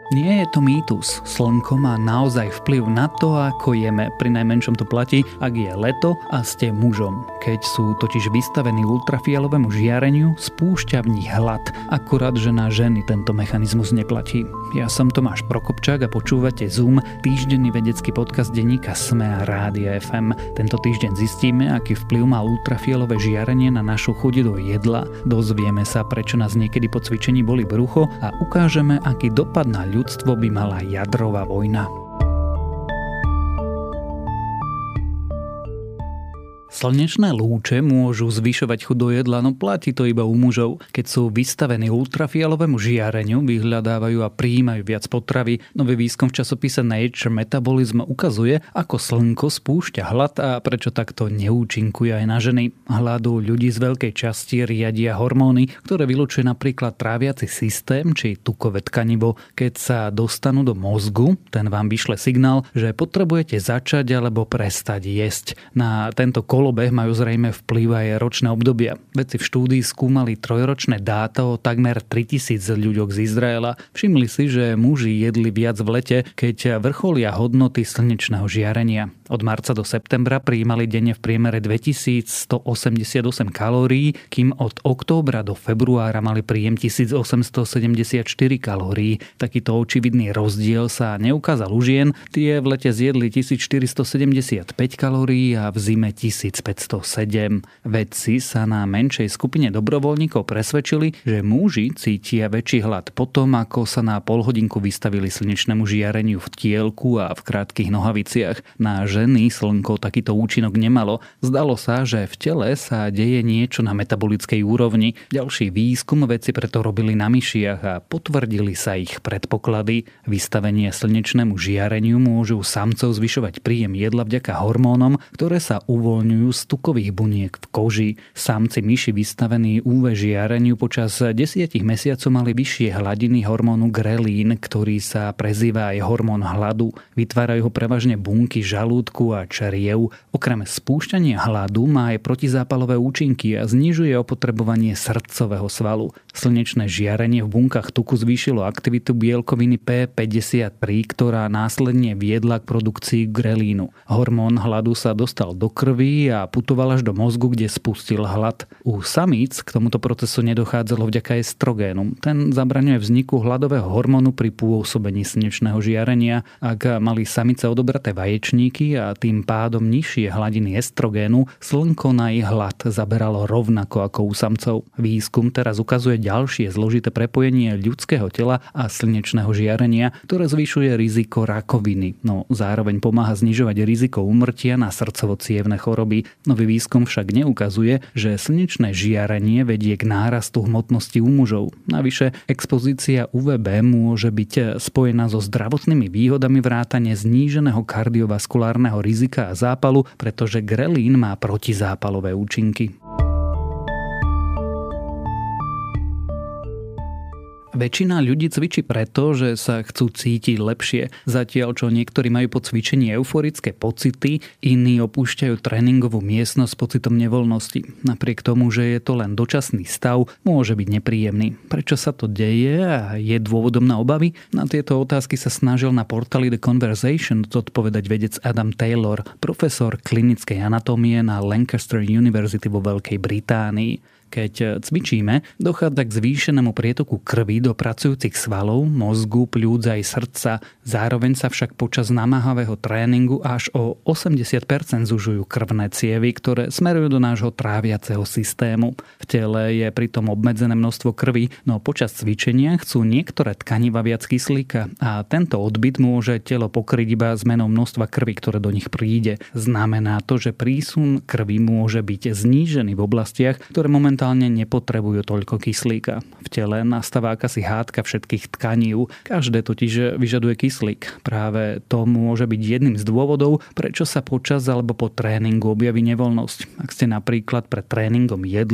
Nie je to mýtus. Slnko má naozaj vplyv na to, ako jeme. Pri najmenšom to platí, ak je leto a ste mužom. Keď sú totiž vystavení ultrafialovému žiareniu, spúšťa v nich hlad. Akurát, že na ženy tento mechanizmus neplatí. Ja som Tomáš Prokopčák a počúvate Zoom, týždenný vedecký podcast denníka SME a Rádia FM. Tento týždeň zistíme, aký vplyv má ultrafialové žiarenie na našu chuť do jedla. Dozvieme sa, prečo nás niekedy po cvičení bolí brucho a ukážeme, aký dopad na ľudstvo by mala jadrová vojna. Slnečné lúče môžu zvyšovať chuť do jedla, no platí to iba u mužov. Keď sú vystavení ultrafialovému žiareniu, vyhľadávajú a prijímajú viac potravy. Nový výskum v časopise Nature Metabolism ukazuje, ako slnko spúšťa hlad a prečo takto neúčinkuje aj na ženy. Hladu ľudí z veľkej časti riadia hormóny, ktoré vylučuje napríklad tráviaci systém či tukové tkanivo. Keď sa dostanú do mozgu, ten vám vyšle signál, že potrebujete začať alebo prestať jesť. Na tento kolobeh majú zrejme vplyv aj ročné obdobia. Vedci v štúdii skúmali trojročné dáta o takmer 3000 ľuďoch z Izraela. Všimli si, že muži jedli viac v lete, keď vrcholia hodnoty slnečného žiarenia. Od marca do septembra prijímali denne v priemere 2188 kalórií, kým od októbra do februára mali príjem 1874 kalórií. Takýto očividný rozdiel sa neukázal u žien. Tie v lete zjedli 1475 kalórií a v zime 1507. Vedci sa na menšej skupine dobrovoľníkov presvedčili, že muži cítia väčší hlad potom, ako sa na polhodinku vystavili slnečnému žiareniu v tielku a v krátkych nohaviciach. Na ženy slnko takýto účinok nemalo. Zdalo sa, že v tele sa deje niečo na metabolickej úrovni. Ďalší výskum vedci preto robili na myšiach a potvrdili sa ich predpoklady. Vystavenie slnečnému žiareniu môžu samcov zvyšovať príjem jedla vďaka hormónom, ktoré sa uvoľňujú z tukových buniek v koži. Samci myši vystavení UV žiareniu počas 10 mesiacov mali vyššie hladiny hormónu grelín, ktorý sa prezýva aj hormón hladu. Vytvárajú ho prevažne bunky žalúdku a čriev. Okrem spúšťania hladu má aj protizápalové účinky a znižuje opotrebovanie srdcového svalu. Slnečné žiarenie v bunkách tuku zvýšilo aktivitu bielkoviny P53, ktorá následne viedla k produkcii grelínu. Hormón hladu sa dostal do krvi a putoval až do mozgu, kde spustil hlad. U samíc k tomuto procesu nedochádzalo vďaka estrogénu. Ten zabraňuje vzniku hladového hormónu pri pôsobení slnečného žiarenia. Ak mali samice odobraté vaječníky a tým pádom nižšie hladiny estrogénu, slnko na ich hlad zaberalo rovnako ako u samcov. Výskum teraz ukazuje ďalšie zložité prepojenie ľudského tela a slnečného žiarenia, ktoré zvyšuje riziko rakoviny, no zároveň pomáha znižovať riziko úmrtia na srdcovo-cievne choroby. Nový výskum však neukazuje, že slnečné žiarenie vedie k nárastu hmotnosti u mužov. Navyše, expozícia UVB môže byť spojená so zdravotnými výhodami vrátane zníženého kardiovaskulárneho rizika a zápalu, pretože grelín má protizápalové účinky. Väčšina ľudí cvičí preto, že sa chcú cítiť lepšie. Zatiaľ, čo niektorí majú po cvičení euforické pocity, iní opúšťajú tréningovú miestnosť s pocitom nevoľnosti. Napriek tomu, že je to len dočasný stav, môže byť nepríjemný. Prečo sa to deje a je dôvodom na obavy? Na tieto otázky sa snažil na portáli The Conversation odpovedať vedec Adam Taylor, profesor klinickej anatómie na Lancaster University vo Veľkej Británii. Keď cvičíme, dochádza k zvýšenému prietoku krvi do pracujúcich svalov, mozgu, pľúc aj srdca. Zároveň sa však počas namáhavého tréningu až o 80% zužujú krvné cievy, ktoré smerujú do nášho tráviaceho systému. V tele je pritom obmedzené množstvo krvi, no počas cvičenia chcú niektoré tkaniva viac kyslíka a tento odbyt môže telo pokryť iba zmenou množstva krvi, ktoré do nich príde. Znamená to, že prísun krvi môže byť znížený v oblastiach, ktoré momentálne nepotrebujú toľko kyslíka. V tele nastáva akási hádka všetkých tkanív. Každé totiž vyžaduje kyslík. Práve to môže byť jedným z dôvodov, prečo sa počas alebo po tréningu objaví nevoľnosť. Ak ste napríklad pred tréningom jedli,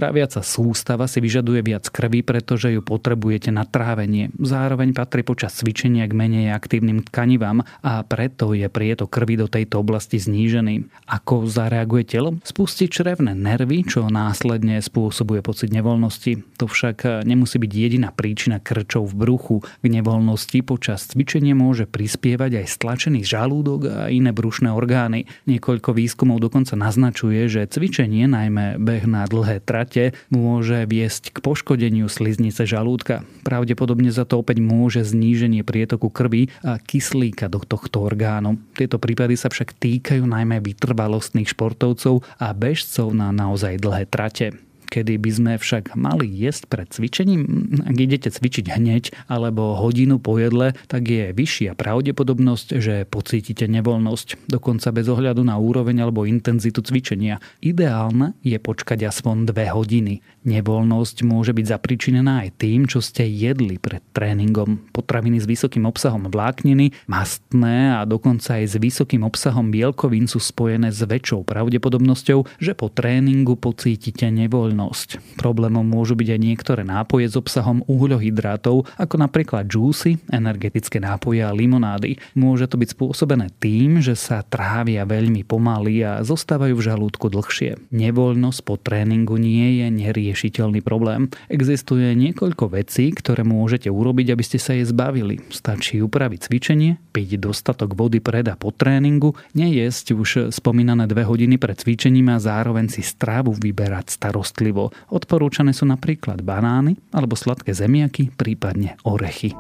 Tráviaca sústava si vyžaduje viac krvi, pretože ju potrebujete na trávenie. Zároveň patrí počas cvičenia k menej aktívnym tkanivám a preto je prietok krvi do tejto oblasti znížený. Ako zareaguje telo? Spustí črevné nervy, čo následne spôsobuje pocit nevoľnosti. To však nemusí byť jediná príčina krčov v bruchu. K nevoľnosti počas cvičenia môže prispievať aj stlačený žalúdok a iné brušné orgány. Niekoľko výskumov dokonca naznačuje, že cvičenie, najmä beh na dlhé trate, môže viesť k poškodeniu sliznice žalúdka. Pravdepodobne za to opäť môže zníženie prietoku krvi a kyslíka do tohto orgánu. Tieto prípady sa však týkajú najmä vytrvalostných športovcov a bežcov na naozaj dlhé trate. Kedy by sme však mali jesť pred cvičením? Ak idete cvičiť hneď alebo hodinu po jedle, tak je vyššia pravdepodobnosť, že pocítite nevoľnosť, dokonca bez ohľadu na úroveň alebo intenzitu cvičenia. Ideálne je počkať aspoň 2 hodiny. Nevoľnosť môže byť zapričinená aj tým, čo ste jedli pred tréningom. Potraviny s vysokým obsahom vlákniny, mastné a dokonca aj s vysokým obsahom bielkovín sú spojené s väčšou pravdepodobnosťou, že po tréningu pocítite nevoľnosť. Problémom môžu byť aj niektoré nápoje s obsahom uhľohydrátov, ako napríklad džúsy, energetické nápoje a limonády. Môže to byť spôsobené tým, že sa trávia veľmi pomaly a zostávajú v žalúdku dlhšie. Nevoľnosť po tréningu nie je neriešiteľný problém. Existuje niekoľko vecí, ktoré môžete urobiť, aby ste sa jej zbavili. Stačí upraviť cvičenie, piť dostatok vody pred a po tréningu, nejesť už spomínané 2 hodiny pred cvičením a zároveň si stravu vyberať starostlivo. Odporúčané sú napríklad banány alebo sladké zemiaky, prípadne orechy.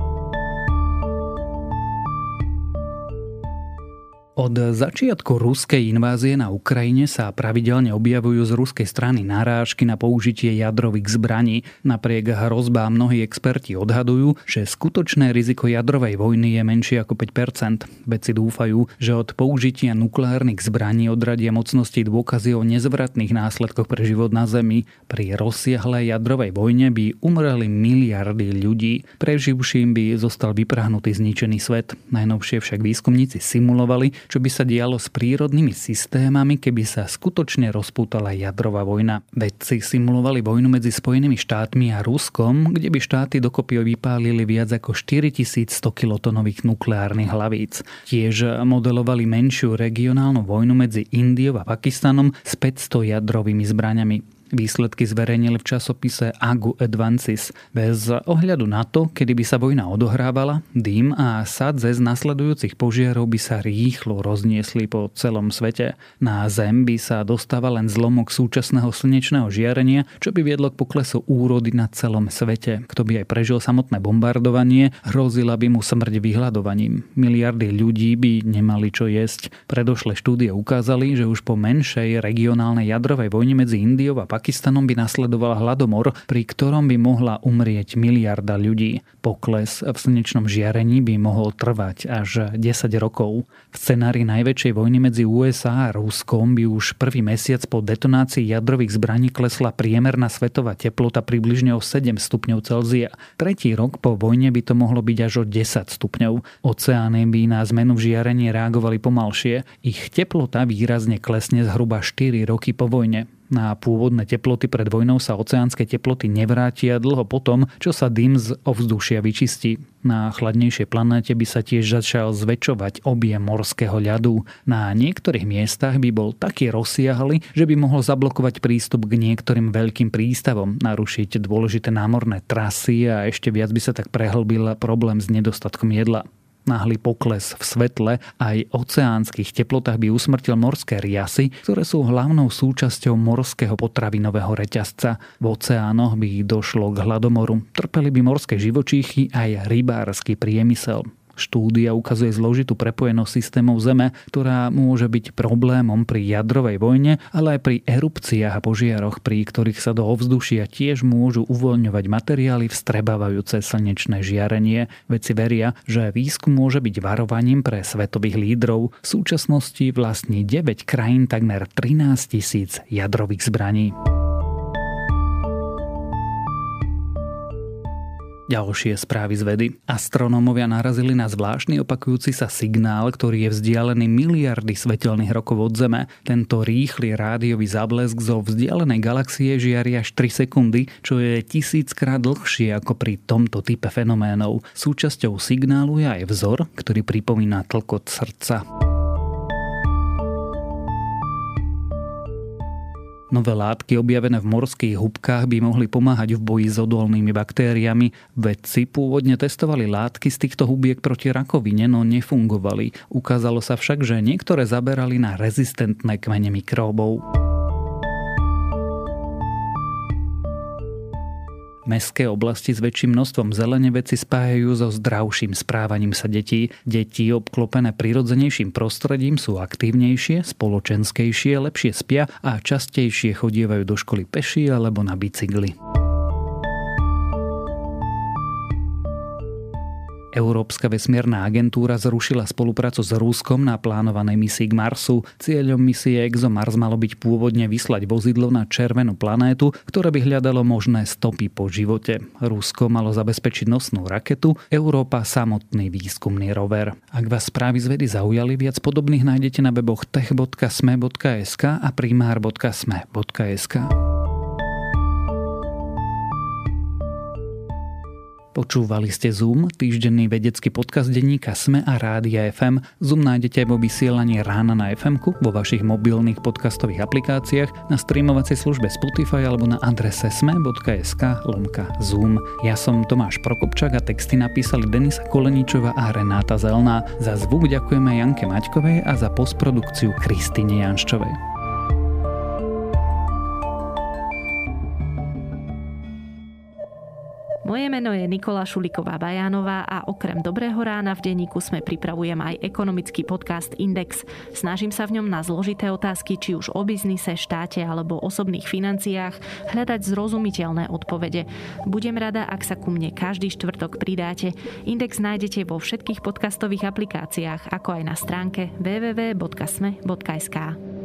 Od začiatku ruskej invázie na Ukrajine sa pravidelne objavujú z ruskej strany narážky na použitie jadrových zbraní. Napriek hrozbám mnohí experti odhadujú, že skutočné riziko jadrovej vojny je menšie ako 5%. Vedci dúfajú, že od použitia nukleárnych zbraní odradia mocnosti dôkazy o nezvratných následkoch pre život na Zemi. Pri rozsiahlej jadrovej vojne by umreli miliardy ľudí. Preživším by zostal vyprahnutý zničený svet. Najnovšie však výskumníci simulovali, čo by sa dialo s prírodnými systémami, keby sa skutočne rozpútala jadrová vojna. Vedci simulovali vojnu medzi Spojenými štátmi a Ruskom, kde by štáty dokopy vypálili viac ako 4100 kilotonových nukleárnych hlavíc. Tiež modelovali menšiu regionálnu vojnu medzi Indiou a Pakistanom s 500 jadrovými zbraňami. Výsledky zverejnili v časopise Agu Advances. Bez ohľadu na to, kedy by sa vojna odohrávala, dym a sadze z nasledujúcich požiarov by sa rýchlo rozniesli po celom svete. Na Zem by sa dostával len zlomok súčasného slnečného žiarenia, čo by viedlo k poklesu úrody na celom svete. Kto by aj prežil samotné bombardovanie, hrozila by mu smrť vyhľadovaním. Miliardy ľudí by nemali čo jesť. Predošlé štúdie ukázali, že už po menšej regionálnej jadrovej vojne medzi Indiou a Pakistanom by nasledoval hladomor, pri ktorom by mohla umrieť miliarda ľudí. Pokles v slnečnom žiarení by mohol trvať až 10 rokov. V scenári najväčšej vojny medzi USA a Ruskom by už prvý mesiac po detonácii jadrových zbraní klesla priemerná svetová teplota približne o 7 stupňov Celzia. Tretí rok po vojne by to mohlo byť až o 10 stupňov. Oceány by na zmenu v žiarení reagovali pomalšie. Ich teplota výrazne klesne zhruba 4 roky po vojne. Na pôvodné teploty pred vojnou sa oceánske teploty nevrátia dlho potom, čo sa dym z ovzdušia vyčistí. Na chladnejšej planéte by sa tiež začal zväčšovať objem morského ľadu. Na niektorých miestach by bol taký rozsiahly, že by mohol zablokovať prístup k niektorým veľkým prístavom, narušiť dôležité námorné trasy a ešte viac by sa tak prehlbil problém s nedostatkom jedla. Náhly pokles v svetle aj oceánskych teplotách by usmrtil morské riasy, ktoré sú hlavnou súčasťou morského potravinového reťazca. V oceánoch by došlo k hladomoru. Trpeli by morské živočíchy aj rybársky priemysel. Štúdia ukazuje zložitú prepojenosť systémov Zeme, ktorá môže byť problémom pri jadrovej vojne, ale aj pri erupciách a požiaroch, pri ktorých sa do ovzdušia tiež môžu uvoľňovať materiály vstrebávajúce slnečné žiarenie. Vedci veria, že výskum môže byť varovaním pre svetových lídrov. V súčasnosti vlastní 9 krajín takmer 13 000 jadrových zbraní. Ďalšie správy z vedy. Astronómovia narazili na zvláštny opakujúci sa signál, ktorý je vzdialený miliardy svetelných rokov od Zeme. Tento rýchly rádiový záblesk zo vzdialenej galaxie žiari až 3 sekundy, čo je 1000-krát dlhšie ako pri tomto type fenoménov. Súčasťou signálu je aj vzor, ktorý pripomína tlkot srdca. Nové látky objavené v morských húbkach by mohli pomáhať v boji s odolnými baktériami. Vedci pôvodne testovali látky z týchto hubiek proti rakovine, no nefungovali. Ukázalo sa však, že niektoré zaberali na rezistentné kmene mikróbov. Mestské oblasti s väčším množstvom zelene vedci spájajú so zdravším správaním sa detí. Deti obklopené prirodzenejším prostredím sú aktívnejšie, spoločenskejšie, lepšie spia a častejšie chodievajú do školy peši alebo na bicykli. Európska vesmierna agentúra zrušila spoluprácu s Ruskom na plánovanej misii k Marsu. Cieľom misie ExoMars malo byť pôvodne vyslať vozidlo na červenú planétu, ktoré by hľadalo možné stopy po živote. Rusko malo zabezpečiť nosnú raketu, Európa samotný výskumný rover. Ak vás správy z vedy zaujali, viac podobných nájdete na weboch tech.sme.sk a primár.sme.sk. Počúvali ste Zoom, týždenný vedecký podcast denníka SME a Rádia FM. Zoom nájdete vo vysielaní rána na FM-ku, vo vašich mobilných podcastových aplikáciách, na streamovacej službe Spotify alebo na adrese sme.sk/Zoom. Ja som Tomáš Prokopčák a texty napísali Denisa Koleničová a Renáta Zelná. Za zvuk ďakujeme Janke Maťkovej a za postprodukciu Kristine Janščovej. Moje meno je Nikola Šuliková-Bajánová a okrem Dobrého rána v denníku SME pripravujem aj ekonomický podcast Index. Snažím sa v ňom na zložité otázky, či už o biznise, štáte alebo osobných financiách, hľadať zrozumiteľné odpovede. Budem rada, ak sa ku mne každý štvrtok pridáte. Index nájdete vo všetkých podcastových aplikáciách, ako aj na stránke www.sme.sk.